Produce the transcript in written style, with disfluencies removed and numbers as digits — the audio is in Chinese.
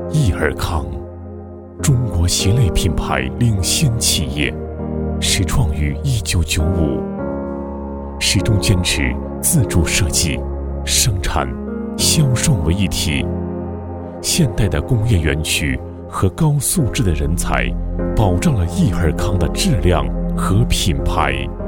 益尔康，中国鞋类品牌领先企业，始创于1995，始终坚持自主设计、生产、销售为一体。现代的工业园区和高素质的人才，保障了益尔康的质量和品牌。